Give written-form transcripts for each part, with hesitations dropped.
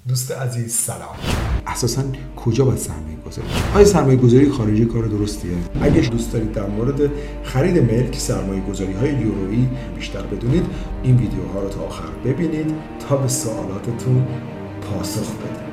دوست عزیز سلام. اساساً کجا باید سرمایه گذاری؟ آیا سرمایه گذاری خارجی کار درستیه؟ اگه دوست دارید در مورد خرید ملک سرمایه گذاری های یورویی بیشتر بدونید، این ویدیوها رو تا آخر ببینید تا به سوالاتتون پاسخ بدید.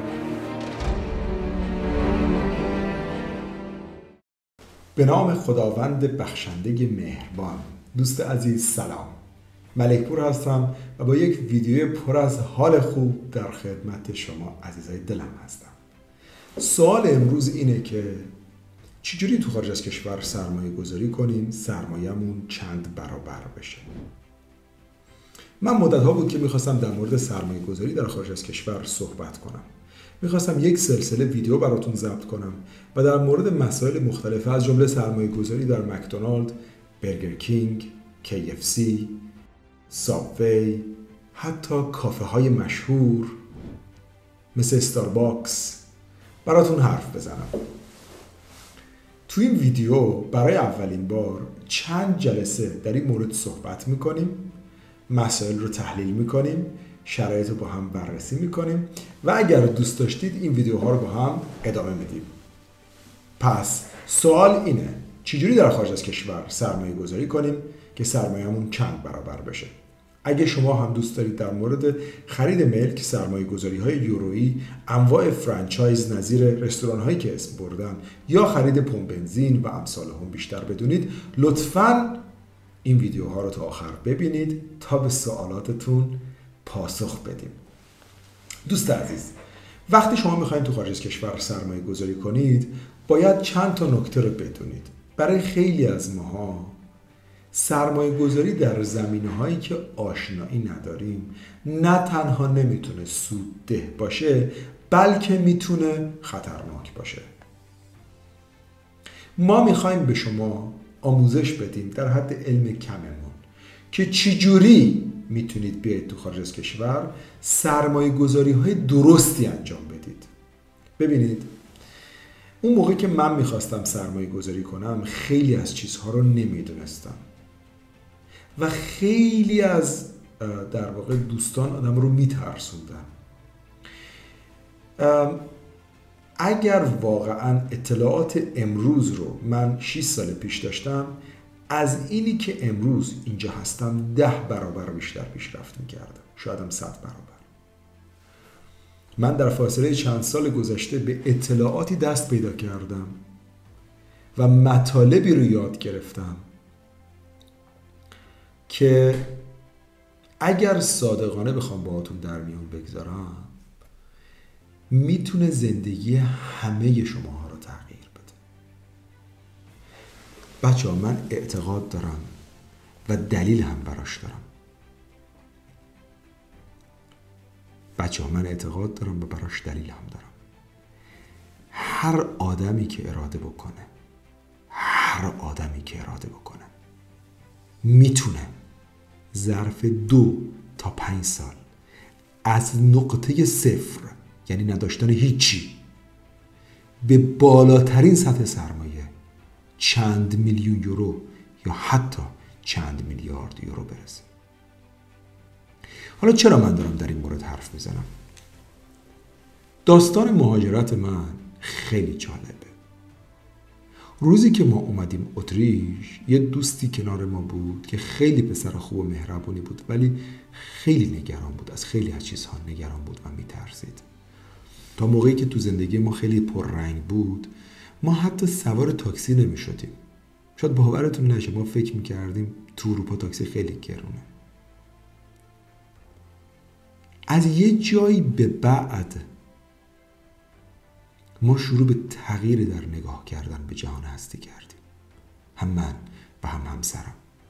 به نام خداوند بخشنده مهربان. دوست عزیز سلام. ملکپور هستم و با یک ویدیو پر از حال خوب در خدمت شما عزیزای دلم هستم. سوال امروز اینه که چجوری تو خارج از کشور سرمایه گذاری کنیم سرمایه‌مون چند برابر بشه. من مدت‌ها بود که میخواستم در مورد سرمایه گذاری در خارج از کشور صحبت کنم. میخواستم یک سلسله ویدیو براتون ضبط کنم و در مورد مسائل مختلف از جمله سرمایه گذاری در مکدونالد، برگر کینگ، KFC، سابوی، حتی کافه های مشهور مثل استارباکس براتون حرف بزنم. تو این ویدیو برای اولین بار چند جلسه در این مورد صحبت میکنیم، مسائل رو تحلیل میکنیم، شرایط رو با هم بررسی میکنیم و اگر دوست داشتید این ویدیوها رو با هم ادامه میدیم. پس سوال اینه چجوری در خارج از کشور سرمایه گذاری کنیم که سرمایه‌مون چند برابر بشه. اگه شما هم دوست دارید در مورد خرید ملک سرمایه گذاری های یورویی، انواع فرانچایز نظیر رستوران هایی که اسم بردن یا خرید پمپ بنزین و امثال هم بیشتر بدونید، لطفاً این ویدیوها رو تا آخر ببینید تا به سوالاتتون پاسخ بدیم. دوست عزیز، وقتی شما میخواید تو خارج از کشور سرمایه گذاری کنید، باید چند تا نکته رو بدونید. برای خیلی از ماها سرمایه گذاری در زمینه هایی که آشنایی نداریم نه تنها نمیتونه سودده باشه، بلکه میتونه خطرناک باشه. ما میخوایم به شما آموزش بدیم در حد علم کممون که چجوری میتونید بیاید تو خارج از کشور سرمایه گذاری های درستی انجام بدید. ببینید، اون موقع که من میخواستم سرمایه گذاری کنم خیلی از چیزها رو نمیدونستم و خیلی از در واقع دوستان آدم رو میترسوندن. اگر واقعا اطلاعات امروز رو من 6 سال پیش داشتم، از اینی که امروز اینجا هستم 10 برابر بیشتر پیشرفت میکردم، شاید هم 100 برابر. من در فاصله چند سال گذشته به اطلاعاتی دست پیدا کردم و مطالبی رو یاد گرفتم که اگر صادقانه بخوام باهاتون در میون بگذارم میتونه زندگی همه شماها رو تغییر بده. بچه ها، من اعتقاد دارم و دلیل هم براش دارم. من اعتقاد دارم و براش دلیل هم دارم. هر آدمی که اراده بکنه میتونه ظرف 2 تا 5 سال از نقطه 0، یعنی نداشتن هیچی، به بالاترین سطح سرمایه چند میلیون یورو یا حتی چند میلیارد یورو برسه. حالا چرا من دارم در این مورد حرف میزنم؟ داستان مهاجرت من خیلی جالبه. روزی که ما اومدیم اتریش، یه دوستی کنار ما بود که خیلی پسر خوب و مهربونی بود، ولی خیلی نگران بود، از خیلی از چیزها نگران بود و میترسید. تا موقعی که تو زندگی ما خیلی پررنگ بود، ما حتی سوار تاکسی نمیشدیم. شاید باورتون نشه، ما فکر میکردیم تو اروپا تاکسی خیلی گرونه. از یه جایی به بعد ما شروع به تغییر در نگاه کردن به جهان هستی کردیم، هم من و هم همسرم.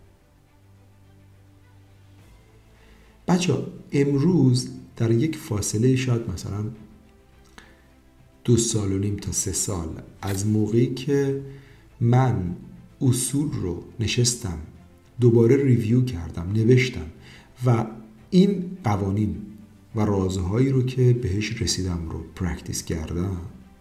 بچه امروز در یک فاصله شاید مثلا 2.5 سال تا 3 سال از موقعی که من اصول رو نشستم دوباره ریویو کردم، نوشتم و این قوانین و رازهایی رو که بهش رسیدم رو پرکتیس کردم،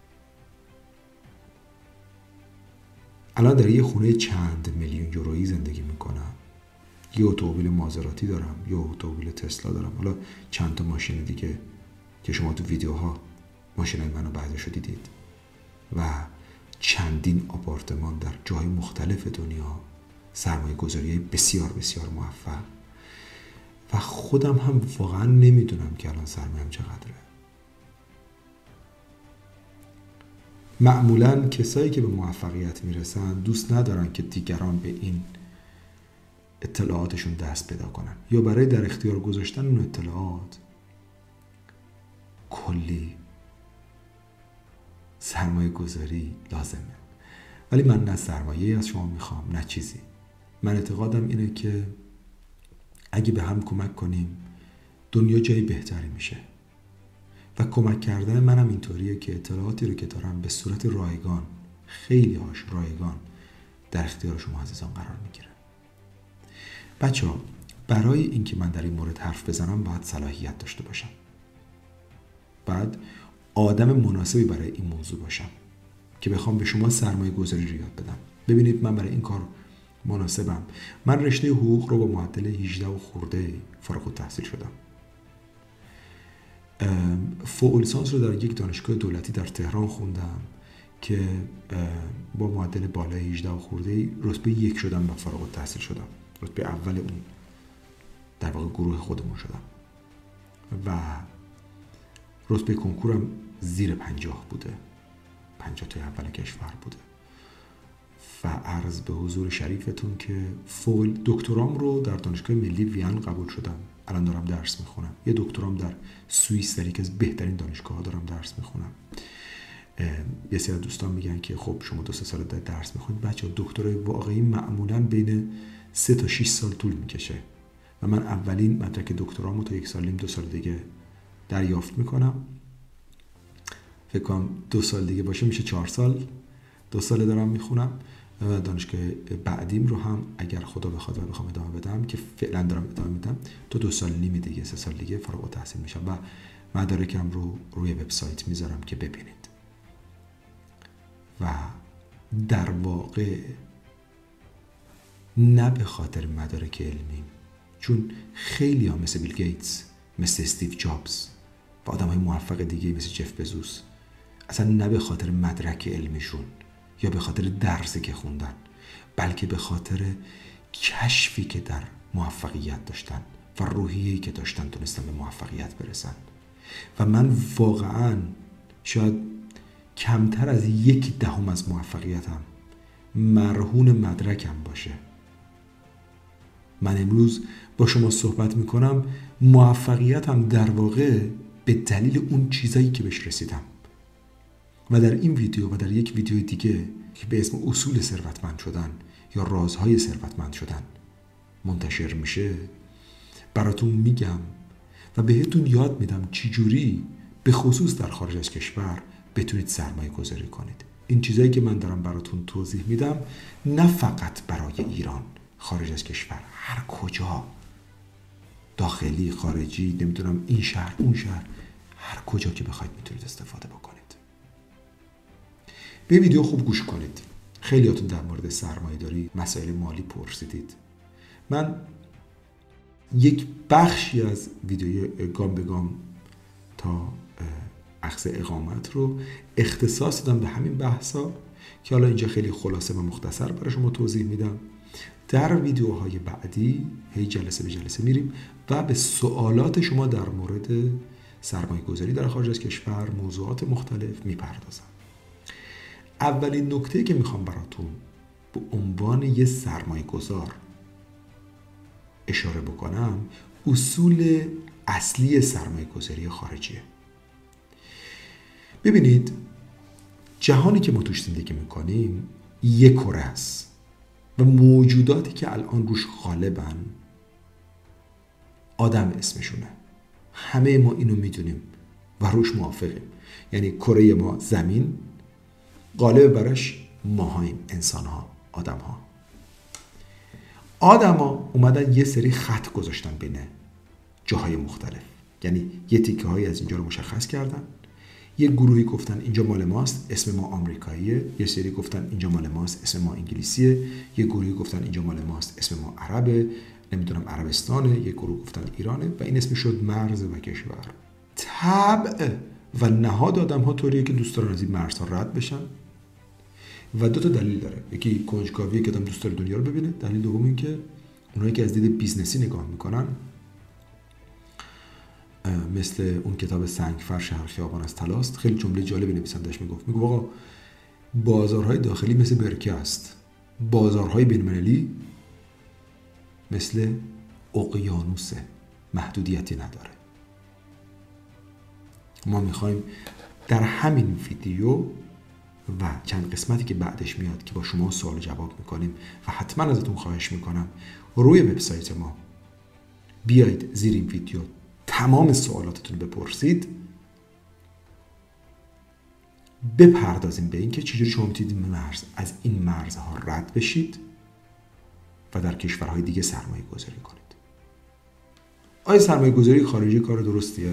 الان در یه خونه چند میلیون یورویی زندگی میکنم. یه اتومبیل مازراتی دارم، یه اتومبیل تسلا دارم، حالا چند تا ماشین دیگه که شما تو ویدیوها ماشینای منو بعدش رو دیدید و چندین آپارتمان در جای مختلف دنیا، سرمایه گذاری بسیار بسیار موفق، و خودم هم واقعا نمیدونم که الان سرمایه‌ام چقدره. معمولا کسایی که به موفقیت میرسن دوست ندارن که دیگران به این اطلاعاتشون دست پیدا کنن، یا برای در اختیار گذاشتن اون اطلاعات کلی سرمایه گذاری لازمه. ولی من نه سرمایه‌ای از شما میخوام نه چیزی. من اعتقادم اینه که اگه به هم کمک کنیم دنیا جای بهتری میشه، و کمک کردن منم اینطوریه که اطلاعاتی رو که دارم به صورت رایگان، خیلی هاش رایگان، در اختیار شما عزیزان قرار میگیره. بچه‌ها، برای اینکه من در این مورد حرف بزنم باید صلاحیت داشته باشم، بعد آدم مناسبی برای این موضوع باشم که بخوام به شما سرمایه گذاری رو یاد بدم. ببینید، من برای این کار مناسبم. من رشته حقوق رو با معدل 18 و خورده فارغ التحصیل شدم. فوق لیسانس رو در یک دانشگاه دولتی در تهران خوندم که با معدل بالای 18 و خورده رتبه 1 شدم و فارغ التحصیل شدم. رتبه اول اون در واقع گروه خودمون شدم و رتبه کنکورم زیر 50 بوده، 50 تا اول کشور بوده. و عرض به حضور شریفتون که فوق دکترام رو در دانشگاه ملی وین قبول شدم. الان دارم درس میخونم. یه دکترام در سوئیس در یکی از بهترین دانشگاه‌ها دارم درس میخونم. یه سری دوستان میگن که خب شما 2-3 سال درس میخونید. بچه‌ها، دکترای واقعی معمولاً بین 3 تا 6 سال طول میکشه و من اولین مدرک دکترامو تا 1 سال نیم 2 سال دیگه دریافت میکنم. فکر کنم 2 سال دیگه باشه میشه 4 سال. 2 سال دارم میخونم و دانشگاه بعدیم رو هم اگر خدا بخواد و بخوام ادامه بدم، که فعلا دارم ادامه میدم، تا 2 سال نیم دیگه 3 سال دیگه فارغ التحصیل میشم و مدارکم رو روی وبسایت میذارم که ببینید. و در واقع نه به خاطر مدارک علمی، چون خیلی ها مثل بیل گیتس، مثل استیو جابز و آدم های موفق دیگه مثل جف بزوس اصلا نه به خاطر مدرک علمیشون یا به خاطر درسی که خوندن، بلکه به خاطر کشفی که در موفقیت داشتن و روحیه‌ای که داشتن تونستن به موفقیت برسن. و من واقعاً شاید کمتر از 1/10 از موفقیتم مرهون مدرکم باشه. من امروز با شما صحبت میکنم، موفقیتم در واقع به دلیل اون چیزایی که بهش رسیدم. و در این ویدیو و در یک ویدیو دیگه که به اسم اصول ثروتمند شدن یا رازهای ثروتمند شدن منتشر میشه براتون میگم و بهتون یاد میدم چجوری به خصوص در خارج از کشور بتونید سرمایه گذاری کنید. این چیزایی که من دارم براتون توضیح میدم نه فقط برای ایران، خارج از کشور، هر کجا، داخلی، خارجی، نمیدونم این شهر اون شهر، هر کجا که بخواید میتونید استفاده بکنید. به ویدیو خوب گوش کنید. خیلیاتون در مورد سرمایه داری، مسائل مالی پرسیدید. من یک بخشی از ویدیوی گام به گام تا اخذ اقامت رو اختصاص دادم به همین بحثا که حالا اینجا خیلی خلاصه و مختصر برای شما توضیح میدم. در ویدیوهای بعدی هی جلسه به جلسه میریم و به سوالات شما در مورد سرمایه گذاری در خارج از کشور، موضوعات مختلف میپردازم. اولین نکته که میخوام براتون به عنوان یه سرمایه گذار اشاره بکنم، اصول اصلی سرمایه گذاری خارجیه. ببینید، جهانی که ما توش زندگی میکنیم یک کره است و موجوداتی که الان روش غالبن آدم اسمشونه. همه ما اینو میدونیم و روش موافقیم. یعنی کره ما زمین، غالب براش ماهاییم، انسان‌ها، آدم‌ها. آدم‌ها اومدن یه سری خط گذاشتن بین جاهای مختلف. یعنی یه تیکه هایی از اینجا رو مشخص کردن. یه گروهی گفتن اینجا مال ماست، اسم ما آمریکاییه. یه سری گفتن اینجا مال ماست، اسم ما انگلیسیه. یه گروهی گفتن اینجا مال ماست، اسم ما عربه، نمیدونم عربستانه. یه گروه گفتن ایرانه و این اسم شد مرز و کشور. طبع و نهاد آدم ها طوریه که دوست دارن از این مرزها رد بشن و 2 تا دلیل داره. یکی کنجکاویه که آدم دوست داره دنیا رو ببینه. دلیل دوم این که اونایی که از دید بیزنسی نگاه میکنن، مثل اون کتاب سنگفرش هر خیابان از طلاست، خیلی جمله جالبی نویسندش میگفت آقا بازارهای داخلی مثل برکه است، بازارهای بین‌المللی مثل اقیانوسه، محدودیتی نداره. ما میخوایم در همین ویدیو و چند قسمتی که بعدش میاد که با شما سوال جواب میکنیم و حتما ازتون خواهش میکنم روی وبسایت ما بیایید زیر این ویدیو تمام سوالاتتون بپرسید، بپردازیم به این که چجوری شما میتونید از این مرزها رد بشید و در کشورهای دیگه سرمایه گذاری کنید. آیا سرمایه گذاری خارجی کار درستیه؟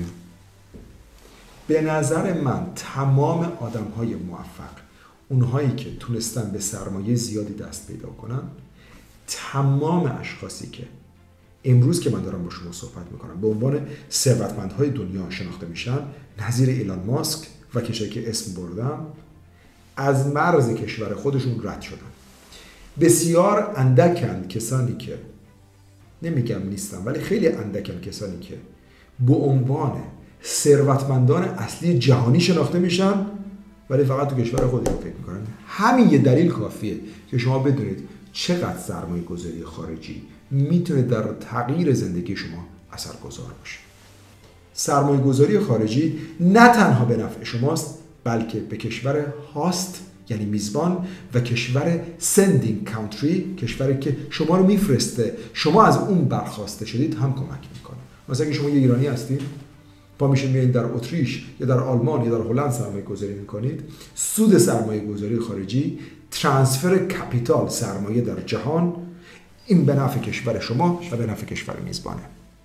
به نظر من تمام آدم‌های موفق، اونهایی که تونستن به سرمایه زیادی دست پیدا کنن، تمام اشخاصی که امروز که من دارم با شما صحبت میکنم به عنوان ثروتمندهای دنیا شناخته میشن، نظیر ایلان ماسک و کسایی که اسم بردم، از مرز کشور خودشون رد شدن. بسیار اندکن کسانی که، نمیگم نیستن ولی خیلی اندکن کسانی که به عنوان ثروتمندان اصلی جهانی شناخته میشن ولی فقط تو کشور خودشون فکر میکنن. همین یه دلیل کافیه که شما بدونید چقدر سرمایه گذاری خارجی میتونه در تغییر زندگی شما اثرگذار باشه. سرمایه گذاری خارجی نه تنها به نفع شماست، بلکه به کشور هاست یعنی میزبان و کشور سندینگ کانتری، کشوری که شما رو میفرسته شما از اون برخواسته شدید، هم کمک میکنه. مثلا اگه شما یه ایرانی هستید پا میشین میایین در اتریش یا در آلمان یا در هلند سرمایه گذاری میکنید، سود سرمایه گذاری خارجی، ترانسفر کپیتال سرمایه در جهان، این به نفع کشور شما و به نفع کشور میزبانه.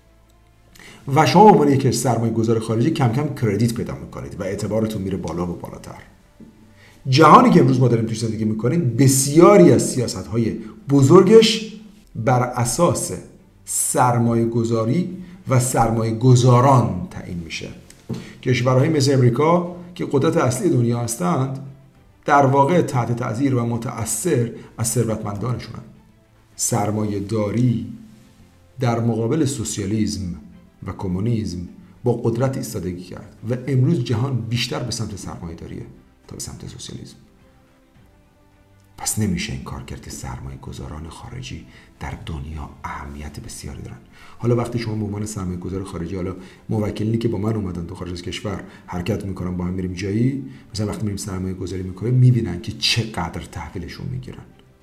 و شما به عنوان یک سرمایه گذار خارجی کم کم کردیت پیدا میکنید و اعتبارتون میره بالا و بالاتر. جهانی که امروز ما داریم توش زندگی میکنیم، بسیاری از سیاست‌های بزرگش بر اساس سرمایه گذاری و سرمایه گذاران تعیین میشه. کشورهای مثل امریکا که قدرت اصلی دنیا هستند، در واقع تحت تأثیر و متأثر از ثروتمندانشونن. سرمایه داری در مقابل سوسیالیسم و کمونیسم با قدرت ایستادگی کرد و امروز جهان بیشتر به سمت سرمایه داریه تا به سمت سوسیالیسم. پس نمیشه این کار کرد که سرمایه گذاران خارجی در دنیا اهمیت بسیاری دارن. حالا وقتی شما به عنوان سرمایه گذار خارجی، حالا موکلینی که با من اومدن تو خارج از کشور حرکت میکنن، با هم میریم جایی، مثلا وقتی میریم سرمایه گذاری میکنیم میبینن که چقدر تحویلشون میگیرن.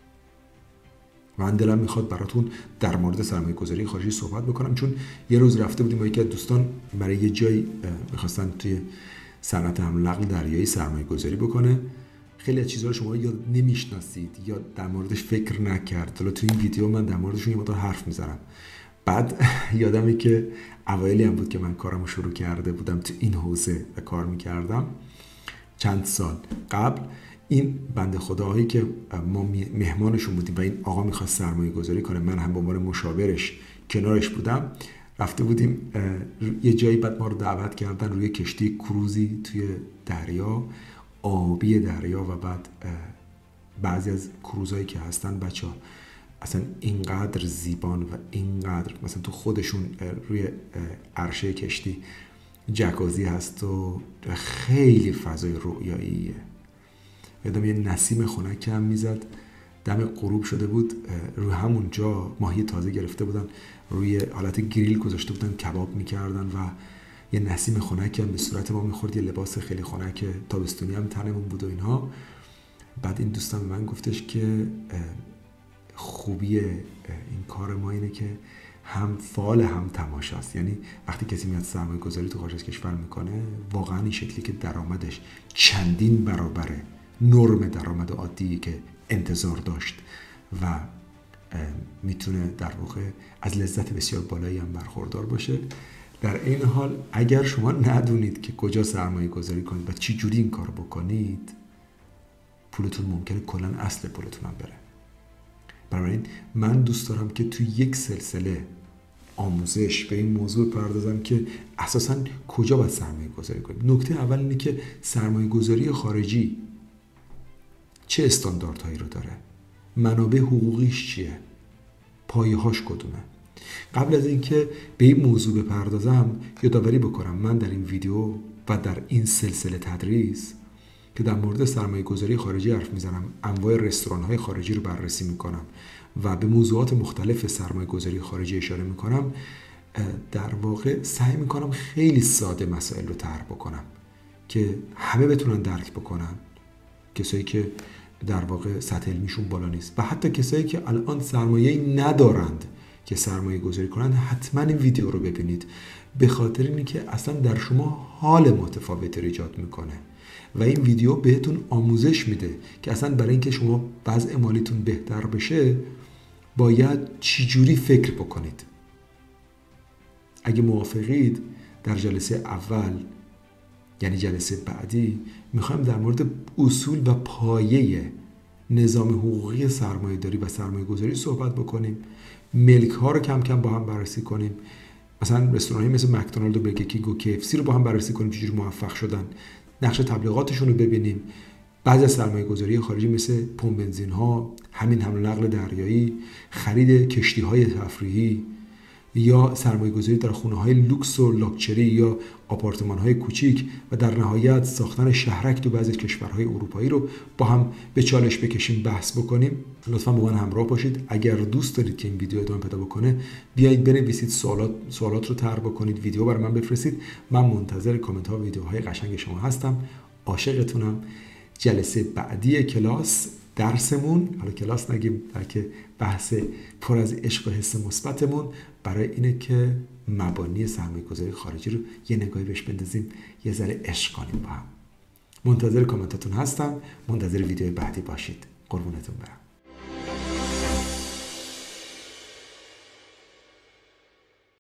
من دلم میخواد براتون در مورد سرمایه گذاری خارجی صحبت بکنم، چون یه روز رفته بودیم با یکی از دوستان برای یه جایی میخواستن توی صنعت حمل و نقل دریایی سرمایه گذاری بکنه. خیلی از چیزها رو شما یا نمیشناسید یا در موردش فکر نکرد. حالا تو این ویدیو من در موردشون یه مقدار حرف میزنم. بعد یادمه که اوایلی هم بود که من کارمو شروع کرده بودم تو این حوزه و کار میکردم چند سال قبل. این بنده خداهایی که ما مهمانشون بودیم و این آقا میخواست سرمایه گذاری کنه، من هم به عنوان مشاورش کنارش بودم، رفته بودیم یه جایی، بعد ما رو دعوت کردن روی کشتی کروزی توی دریا، آبی دریا، و بعد بعضی از کروزایی که هستن بچه ها اصلا اینقدر زیبان و اینقدر مثلا تو خودشون روی عرشه کشتی جکوزی هست و خیلی فضای رویاییه. یادم یه نسیم خنک هم میزد، دم غروب شده بود، روی همون جا ماهی تازه گرفته بودن، روی حالت گریل گذاشته بودن کباب میکردن و یه نسیم خنک هم به صورت ما میخورد، یه لباس خیلی خنک تابستونی هم تنمون بود و اینها. بعد این دوستم به من گفتش که خوبی این کار ما اینه که هم فعال هم تماشاست. یعنی وقتی کسی میاد سرمایه گذاری تو خارج از کشور میکنه، واقعا این شکلی که درآمدش چندین برابره نرم درآمد عادی که انتظار داشت و میتونه در واقع از لذت بسیار بالایی هم برخوردار باشه. در این حال اگر شما ندونید که کجا سرمایه گذاری کنید و چی جوری این کار بکنید، پولتون ممکنه کلا اصل پولتون هم بره. بنابراین من دوست دارم که توی یک سلسله آموزش به این موضوع پردازم که اساساً کجا باید سرمایه گذاری کنیم. نکته اول اینه که سرمایه گذاری خارجی چه استانداردهایی رو داره، منابع حقوقیش چیه، پایه‌هاش کدومه. قبل از اینکه به این موضوع بپردازم یادآوری بکنم من در این ویدیو و در این سلسله تدریس که در مورد سرمایه گذاری خارجی حرف میزنم، انواع رستوران‌های خارجی رو بررسی میکنم و به موضوعات مختلف سرمایه گذاری خارجی اشاره میکنم، در واقع سعی میکنم خیلی ساده مسائل رو طرح بکنم که همه بتونن درک بکنن، کسایی که در واقع سطح علمیشون بالا نیست و حتی کسایی که الان سرمایه‌ای ندارند که سرمایه گذاری کنند، حتما این ویدیو رو ببینید، به خاطر اینی که اصلا در شما حال متفاوتی رو ایجاد میکنه و این ویدیو بهتون آموزش میده که اصلا برای اینکه شما وضع مالیتون بهتر بشه باید چجوری فکر بکنید. اگه موافقید در جلسه اول یعنی جلسه بعدی میخوایم در مورد اصول و پایه نظام حقوقی سرمایه داری و سرمایه گذاری صحبت بکنیم، ملک ها رو کم کم با هم بررسی کنیم، مثلا رستوران‌های مثل مکدونالد و برگر کینگ و KFC رو با هم بررسی کنیم چجوری موفق شدن، نقش تبلیغاتشون رو ببینیم، بعضی از سرمایه گذاری خارجی مثل پمپ بنزین ها، همین حمل و نقل دریایی، خرید کشتی های تفریحی یا سرمایه گذاری در خونه های لوکس و لاکچری یا آپارتمان های کوچیک و در نهایت ساختن شهرک تو بعضی کشورهای اروپایی رو با هم به چالش بکشیم، بحث بکنیم. لطفاً با من همراه باشید. اگر دوست دارید که این ویدیو ادامه پیدا بکنه بیایید بنویسید، سوالات رو طرح بکنید، ویدیو برای من بفرستید. من منتظر کامنت ها و ویدیوهای قشنگ شما هستم. عاشقتونم. جلسه بعدی کلاس درسمون، حالا کلاس نگیم بلکه بحث پر از عشق و حس مثبتمون برای اینه که مبانی سرمایه گذاری خارجی رو یه نگاهی بهش بندازیم، یه ذره عشق کنیم با هم. منتظر کامنتاتون هستم. منتظر ویدیو بعدی باشید. قربونتون برم.